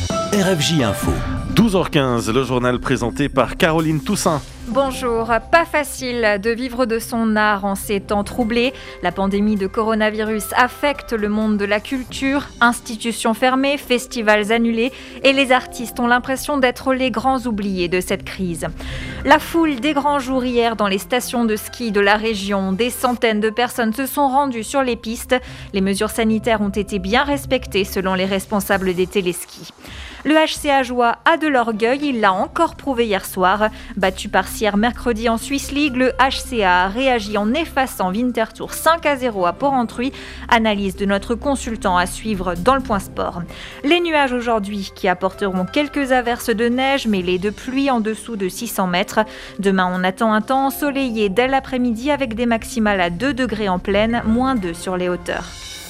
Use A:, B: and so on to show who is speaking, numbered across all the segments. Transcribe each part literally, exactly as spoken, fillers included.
A: R F J Info.
B: douze heures quinze, le journal présenté par Caroline Toussaint.
C: Bonjour, pas facile de vivre de son art en ces temps troublés. La pandémie de coronavirus affecte le monde de la culture, institutions fermées, festivals annulés et les artistes ont l'impression d'être les grands oubliés de cette crise. La foule des grands jours hier dans les stations de ski de la région, des centaines de personnes se sont rendues sur les pistes. Les mesures sanitaires ont été bien respectées selon les responsables des téléskis. Le H C Ajoie a de l'orgueil, il l'a encore prouvé hier soir. Battu par Sierre mercredi en Swiss League, le H C A a réagi en effaçant Winterthur cinq à zéro à Porrentruy. Analyse de notre consultant à suivre dans le Point Sport. Les nuages aujourd'hui qui apporteront quelques averses de neige mêlées de pluie en dessous de six cents mètres. Demain, on attend un temps ensoleillé dès l'après-midi avec des maximales à deux degrés en plaine, moins deux sur les hauteurs.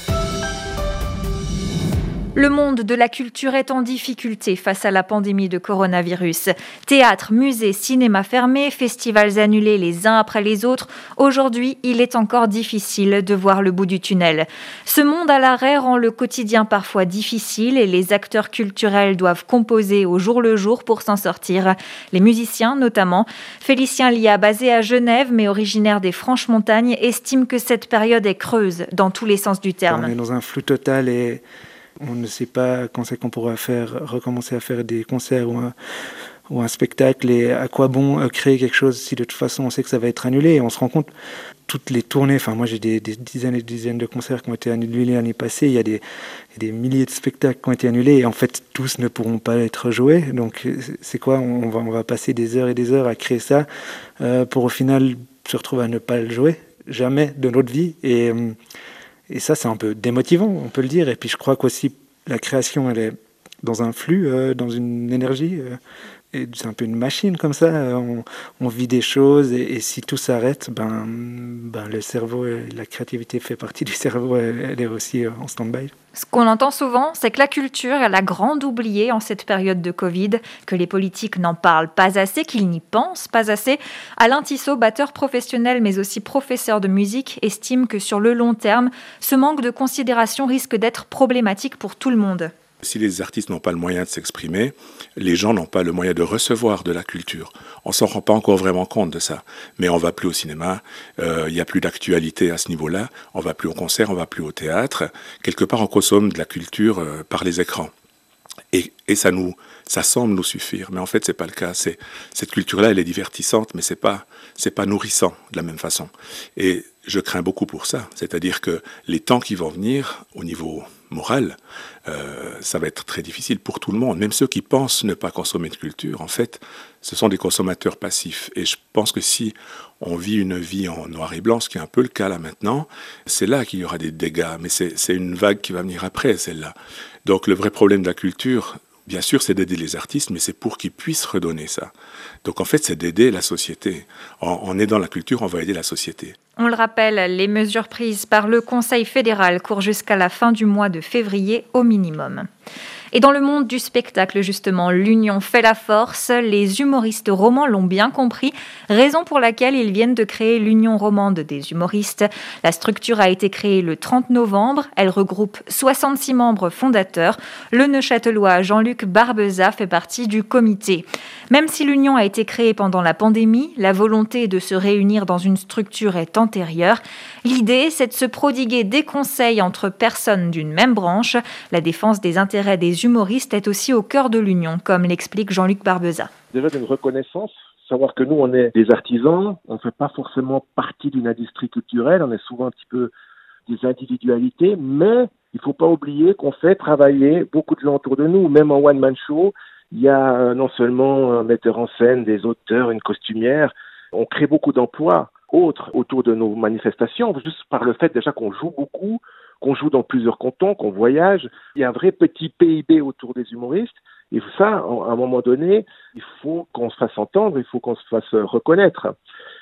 C: Le monde de la culture est en difficulté face à la pandémie de coronavirus. Théâtres, musées, cinémas fermés, festivals annulés les uns après les autres. Aujourd'hui, il est encore difficile de voir le bout du tunnel. Ce monde à l'arrêt rend le quotidien parfois difficile et les acteurs culturels doivent composer au jour le jour pour s'en sortir. Les musiciens notamment. Félicien Lia, basé à Genève mais originaire des Franches-Montagnes, estime que cette période est creuse dans tous les sens du terme.
D: On est dans un flou total et on ne sait pas quand c'est qu'on pourra faire, recommencer à faire des concerts ou un, ou un spectacle et à quoi bon créer quelque chose si de toute façon on sait que ça va être annulé. Et on se rend compte, toutes les tournées, enfin moi j'ai des, des dizaines et des dizaines de concerts qui ont été annulés l'année passée, il y a des, il y a des milliers de spectacles qui ont été annulés et en fait tous ne pourront pas être joués. Donc c'est quoi, on va, on va passer des heures et des heures à créer ça euh, pour au final se retrouver à ne pas le jouer, jamais de notre vie. Et euh, Et ça, c'est un peu démotivant, on peut le dire. Et puis, je crois qu'aussi, la création, elle est dans un flux, euh, dans une énergie. Euh, et c'est un peu une machine comme ça. Euh, on, on vit des choses et, et si tout s'arrête, ben, ben, le cerveau, la créativité fait partie du cerveau, elle, elle est aussi en stand-by.
C: Ce qu'on entend souvent, c'est que la culture est la grande oubliée en cette période de Covid, que les politiques n'en parlent pas assez, qu'ils n'y pensent pas assez. Alain Tissot, batteur professionnel mais aussi professeur de musique, estime que sur le long terme, ce manque de considération risque d'être problématique pour tout le monde.
E: Si les artistes n'ont pas le moyen de s'exprimer, les gens n'ont pas le moyen de recevoir de la culture. On ne s'en rend pas encore vraiment compte de ça. Mais on ne va plus au cinéma, il euh, n'y a plus d'actualité à ce niveau-là, on ne va plus au concert, on ne va plus au théâtre. Quelque part, on consomme de la culture euh, par les écrans. Et, et ça, nous, ça semble nous suffire, mais en fait, ce n'est pas le cas. C'est, cette culture-là, elle est divertissante, mais ce n'est pas, c'est pas nourrissant de la même façon. Et je crains beaucoup pour ça. C'est-à-dire que les temps qui vont venir, au niveau moral, euh, ça va être très difficile pour tout le monde. Même ceux qui pensent ne pas consommer de culture, en fait, ce sont des consommateurs passifs. Et je pense que si on vit une vie en noir et blanc, ce qui est un peu le cas là maintenant, c'est là qu'il y aura des dégâts. Mais c'est, c'est une vague qui va venir après, celle-là. Donc le vrai problème de la culture, bien sûr, c'est d'aider les artistes, mais c'est pour qu'ils puissent redonner ça. Donc en fait, c'est d'aider la société. En, en aidant la culture, on va aider la société.
C: On le rappelle, les mesures prises par le Conseil fédéral courent jusqu'à la fin du mois de février au minimum. Et dans le monde du spectacle, justement, l'union fait la force. Les humoristes romans l'ont bien compris, raison pour laquelle ils viennent de créer l'Union romande des humoristes. La structure a été créée le trente novembre. Elle regroupe soixante-six membres fondateurs. Le Neuchâtelois Jean-Luc Barbeza fait partie du comité. Même si l'union a été créée pendant la pandémie, la volonté de se réunir dans une structure est antérieure. L'idée, c'est de se prodiguer des conseils entre personnes d'une même branche. La défense des intérêts des humoristes est aussi au cœur de l'union, comme l'explique Jean-Luc Barbeza.
F: Déjà d'une reconnaissance, savoir que nous, on est des artisans, on ne fait pas forcément partie d'une industrie culturelle, on est souvent un petit peu des individualités, mais il ne faut pas oublier qu'on fait travailler beaucoup de gens autour de nous, même en one-man show. Il y a non seulement un metteur en scène, des auteurs, une costumière, on crée beaucoup d'emplois autres autour de nos manifestations, juste par le fait déjà qu'on joue beaucoup, qu'on joue dans plusieurs cantons, qu'on voyage. Il y a un vrai petit P I B autour des humoristes. Et ça, à un moment donné, il faut qu'on se fasse entendre, il faut qu'on se fasse reconnaître.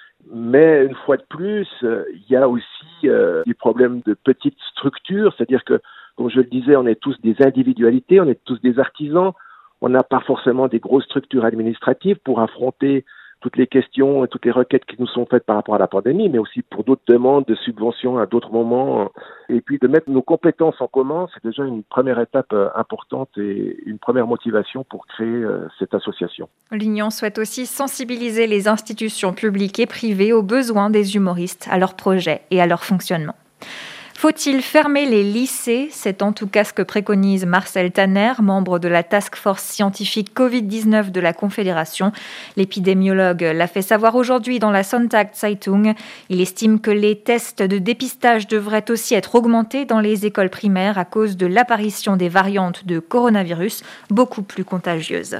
F: Mais une fois de plus, il y a aussi euh, des problèmes de petites structures, c'est-à-dire que, comme je le disais, on est tous des individualités, on est tous des artisans, on n'a pas forcément des grosses structures administratives pour affronter toutes les questions et toutes les requêtes qui nous sont faites par rapport à la pandémie, mais aussi pour d'autres demandes de subventions à d'autres moments. Et puis de mettre nos compétences en commun, c'est déjà une première étape importante et une première motivation pour créer cette association.
C: L'Union souhaite aussi sensibiliser les institutions publiques et privées aux besoins des humoristes, à leurs projets et à leur fonctionnement. Faut-il fermer les lycées ? C'est en tout cas ce que préconise Marcel Tanner, membre de la task force scientifique covid dix-neuf de la Confédération. L'épidémiologue l'a fait savoir aujourd'hui dans la Sonntagszeitung. Il estime que les tests de dépistage devraient aussi être augmentés dans les écoles primaires à cause de l'apparition des variantes de coronavirus beaucoup plus contagieuses.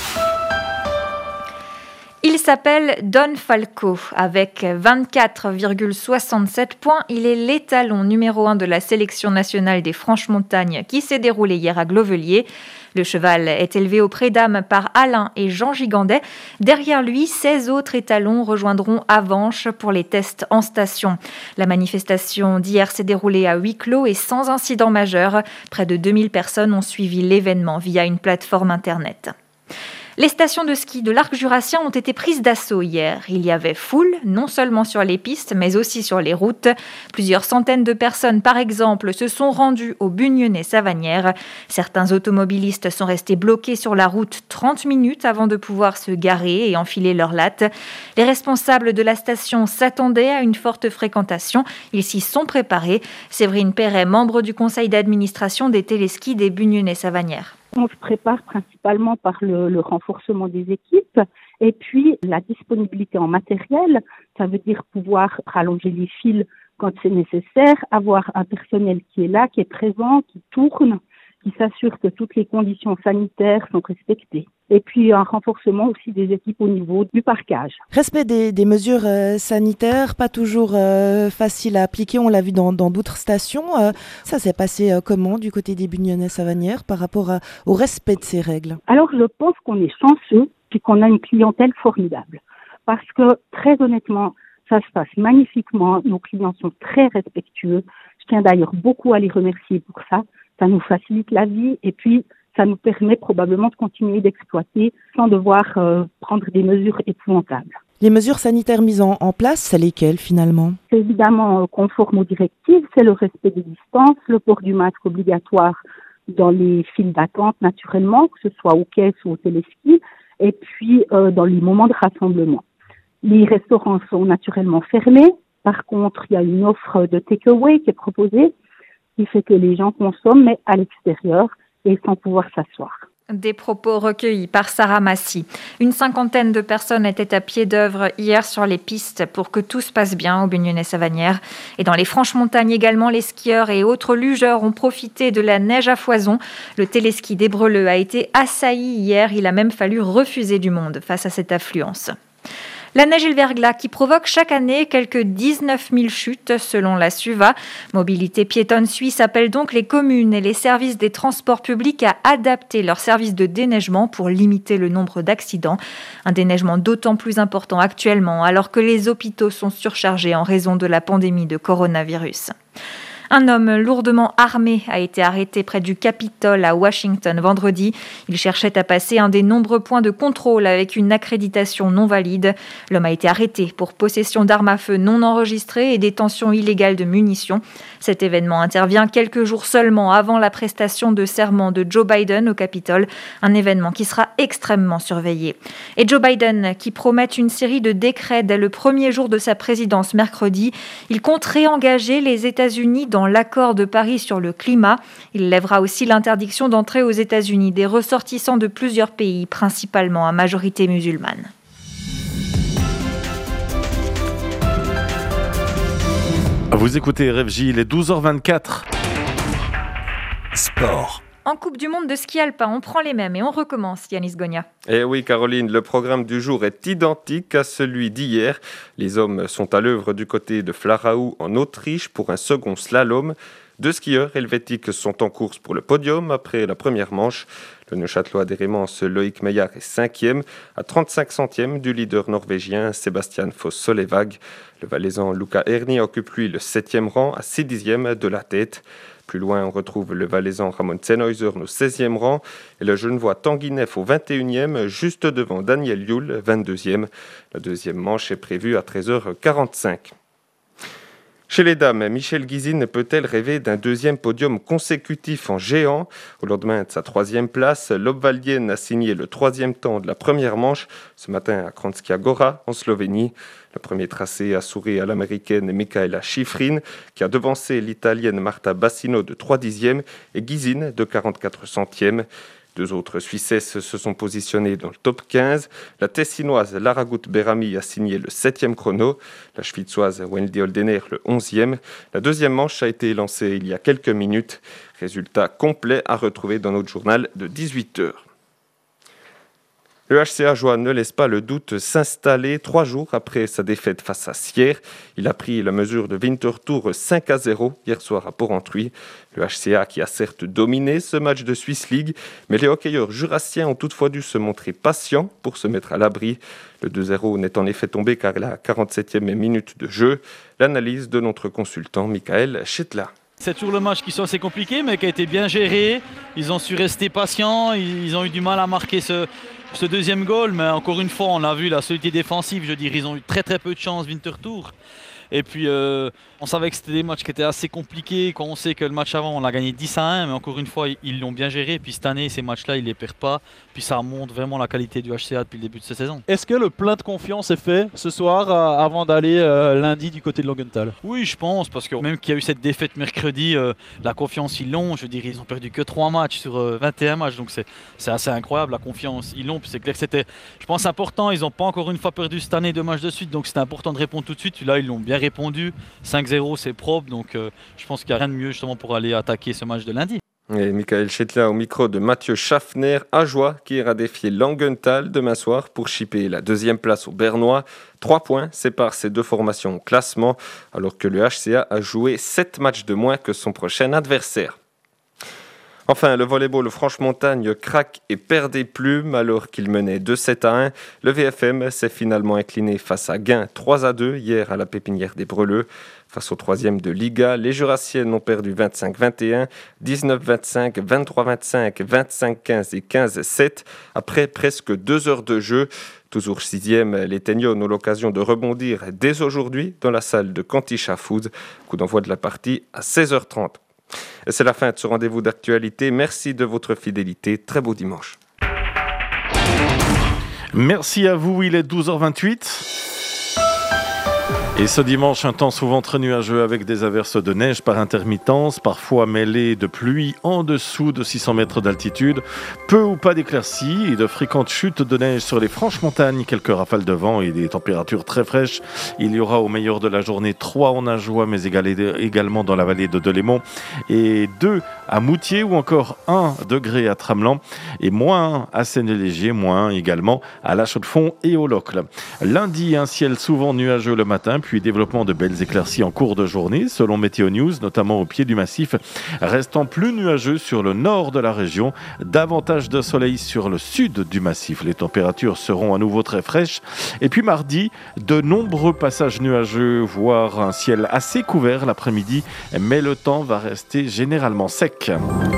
C: Il s'appelle Don Falco. Avec vingt-quatre virgule soixante-sept points, il est l'étalon numéro un de la sélection nationale des Franches-Montagnes qui s'est déroulée hier à Glovelier. Le cheval est élevé au pré d'âme par Alain et Jean Gigandet. Derrière lui, seize autres étalons rejoindront Avenches pour les tests en station. La manifestation d'hier s'est déroulée à huis clos et sans incident majeur. Près de deux mille personnes ont suivi l'événement via une plateforme internet. Les stations de ski de l'arc jurassien ont été prises d'assaut hier. Il y avait foule, non seulement sur les pistes, mais aussi sur les routes. Plusieurs centaines de personnes, par exemple, se sont rendues au Bugnenay-Savanière. Certains automobilistes sont restés bloqués sur la route trente minutes avant de pouvoir se garer et enfiler leurs lattes. Les responsables de la station s'attendaient à une forte fréquentation. Ils s'y sont préparés. Séverine Perret, membre du conseil d'administration des téléskis des Bugnenay-Savanière.
A: On se prépare principalement par le, le renforcement des équipes et puis la disponibilité en matériel. Ça veut dire pouvoir rallonger les fils quand c'est nécessaire, avoir un personnel qui est là, qui est présent, qui tourne, qui s'assure que toutes les conditions sanitaires sont respectées. Et puis un renforcement aussi des équipes au niveau du parquage.
G: Respect des, des mesures euh, sanitaires, pas toujours euh, facile à appliquer, on l'a vu dans, dans d'autres stations. Euh, ça s'est passé euh, comment du côté des Bugnenay-Savanière par rapport à, au respect de ces règles ?
A: Alors je pense qu'on est chanceux puis qu'on a une clientèle formidable. Parce que très honnêtement, ça se passe magnifiquement, nos clients sont très respectueux. Je tiens d'ailleurs beaucoup à les remercier pour ça. Ça nous facilite la vie et puis ça nous permet probablement de continuer d'exploiter sans devoir euh, prendre des mesures épouvantables.
G: Les mesures sanitaires mises en, en place, c'est lesquelles finalement ?
A: C'est évidemment euh, conforme aux directives, c'est le respect des distances, le port du masque obligatoire dans les files d'attente naturellement, que ce soit aux caisses ou au téléski, et puis euh, dans les moments de rassemblement. Les restaurants sont naturellement fermés, par contre il y a une offre de take-away qui est proposée, qui fait que les gens consomment, mais à l'extérieur, et sans pouvoir s'asseoir.
C: Des propos recueillis par Sarah Massy. Une cinquantaine de personnes étaient à pied d'œuvre hier sur les pistes pour que tout se passe bien au Bugnenay-Savanière. Et dans les Franches-Montagnes également, les skieurs et autres lugeurs ont profité de la neige à foison. Le téléski d'Ébreleux a été assailli hier. Il a même fallu refuser du monde face à cette affluence. La neige et le verglas qui provoquent chaque année quelques dix-neuf mille chutes selon la SUVA. Mobilité piétonne suisse appelle donc les communes et les services des transports publics à adapter leurs services de déneigement pour limiter le nombre d'accidents. Un déneigement d'autant plus important actuellement alors que les hôpitaux sont surchargés en raison de la pandémie de coronavirus. Un homme lourdement armé a été arrêté près du Capitole à Washington vendredi. Il cherchait à passer un des nombreux points de contrôle avec une accréditation non valide. L'homme a été arrêté pour possession d'armes à feu non enregistrées et détention illégale de munitions. Cet événement intervient quelques jours seulement avant la prestation de serment de Joe Biden au Capitole, un événement qui sera extrêmement surveillé. Et Joe Biden qui promet une série de décrets dès le premier jour de sa présidence mercredi. Il compte réengager les États-Unis dans l'accord de Paris sur le climat. Il lèvera aussi l'interdiction d'entrer aux États-Unis des ressortissants de plusieurs pays, principalement à majorité musulmane.
B: Vous écoutez R F J, il est douze heures vingt-quatre.
H: Sport.
C: En Coupe du Monde de ski alpin, on prend les mêmes et on recommence, Yanis Gonia.
I: Eh oui, Caroline, le programme du jour est identique à celui d'hier. Les hommes sont à l'œuvre du côté de Flaraou en Autriche pour un second slalom. Deux skieurs helvétiques sont en course pour le podium après la première manche. Le Neuchâtelois des Rémences Loïc Meillard est cinquième, à trente-cinq centièmes du leader norvégien Sébastien Foss-Solevag. Le Valaisan Luca Erni occupe lui le septième rang, à six dixièmes de la tête. Plus loin, on retrouve le Valaisan Ramon Sennhäuser au seizième rang et le Genevois Tanguy Neff au vingt et unième, juste devant Daniel Yule, vingt-deuxième. La deuxième manche est prévue à treize heures quarante-cinq. Chez les dames, Michèle Guizine peut-elle rêver d'un deuxième podium consécutif en géant ? Au lendemain de sa troisième place, l'Obvaldienne a signé le troisième temps de la première manche ce matin à Kranjska Gora, en Slovénie. Le premier tracé a souri à l'américaine Mikaela Shiffrin, qui a devancé l'italienne Marta Bassino de trois dixièmes et Guizine de quarante-quatre centièmes. Deux autres Suissesses se sont positionnées dans le top quinze. La Tessinoise Lara Gut-Berami a signé le septième chrono. La Schwitzoise Wendy Holdener le onzième. La deuxième manche a été lancée il y a quelques minutes. Résultat complet à retrouver dans notre journal de dix-huit heures. Le H C A Joie ne laisse pas le doute s'installer trois jours après sa défaite face à Sierre. Il a pris la mesure de Winterthur cinq à zéro hier soir à Porrentruy. Le H C A qui a certes dominé ce match de Swiss League, mais les hockeyeurs jurassiens ont toutefois dû se montrer patients pour se mettre à l'abri. Le deux zéro n'est en effet tombé qu'à la quarante-septième minute de jeu. L'analyse de notre consultant Michael Schettler.
H: C'est toujours le match qui sont assez compliqué, mais qui a été bien géré. Ils ont su rester patients, ils ont eu du mal à marquer ce... Ce deuxième goal, mais encore une fois, on a vu la solidité défensive. Je veux dire, ils ont eu très très peu de chance, Winterthur. Et puis, euh, on savait que c'était des matchs qui étaient assez compliqués. Quand on sait que le match avant, on l'a gagné dix à un, mais encore une fois, ils l'ont bien géré. Puis cette année, ces matchs-là, ils ne les perdent pas. Puis ça montre vraiment la qualité du H C A depuis le début de cette saison.
J: Est-ce que le plein de confiance est fait ce soir euh, avant d'aller euh, lundi du côté de Langenthal ?
H: Oui, je pense, parce que même qu'il y a eu cette défaite mercredi, euh, la confiance, ils l'ont. Je veux dire, ils ont perdu que trois matchs sur euh, vingt et un matchs. Donc c'est, c'est assez incroyable, la confiance, ils l'ont. Puis c'est clair que c'était, je pense, important. Ils n'ont pas encore une fois perdu cette année deux matchs de suite. Donc c'était important de répondre tout de suite. Puis là, ils l'ont bien répondu. cinq zéro, c'est propre. Donc euh, je pense qu'il n'y a rien de mieux justement pour aller attaquer ce match de lundi.
I: Et Michael Schettler au micro de Mathieu Schaffner, Ajoie qui ira défier Langenthal demain soir pour chipper la deuxième place au Bernois. Trois points séparent ces deux formations au classement, alors que le H C A a joué sept matchs de moins que son prochain adversaire. Enfin, le volleyball Franche-Montagne craque et perd des plumes alors qu'il menait deux sept à un. Le V F M s'est finalement incliné face à Gain trois à deux hier à la Pépinière des Breleux. Face au troisième de Liga, les Jurassiennes ont perdu vingt-cinq vingt et un, dix-neuf vingt-cinq, vingt-trois vingt-cinq, vingt-cinq quinze et quinze sept après presque deux heures de jeu. Toujours sixième, les Teignons ont l'occasion de rebondir dès aujourd'hui dans la salle de Kantisha Foods. Coup d'envoi de la partie à seize heures trente. Et c'est la fin de ce rendez-vous d'actualité. Merci de votre fidélité. Très beau dimanche.
B: Merci à vous, il est douze heures vingt-huit. Et ce dimanche, un temps souvent très nuageux avec des averses de neige par intermittence, parfois mêlées de pluie en dessous de six cents mètres d'altitude. Peu ou pas d'éclaircies et de fréquentes chutes de neige sur les franches montagnes, quelques rafales de vent et des températures très fraîches. Il y aura au meilleur de la journée trois en Ajoie, mais également dans la vallée de Delémont, et deux à Moutier ou encore un degré à Tramelan et moins à Séné-Léger, moins également à La Chaux-de-Fonds et au Locle. Lundi, un ciel souvent nuageux le matin, puis développement de belles éclaircies en cours de journée, selon Météo News, notamment au pied du massif, restant plus nuageux sur le nord de la région, davantage de soleil sur le sud du massif. Les températures seront à nouveau très fraîches. Et puis mardi, de nombreux passages nuageux, voire un ciel assez couvert l'après-midi, mais le temps va rester généralement sec.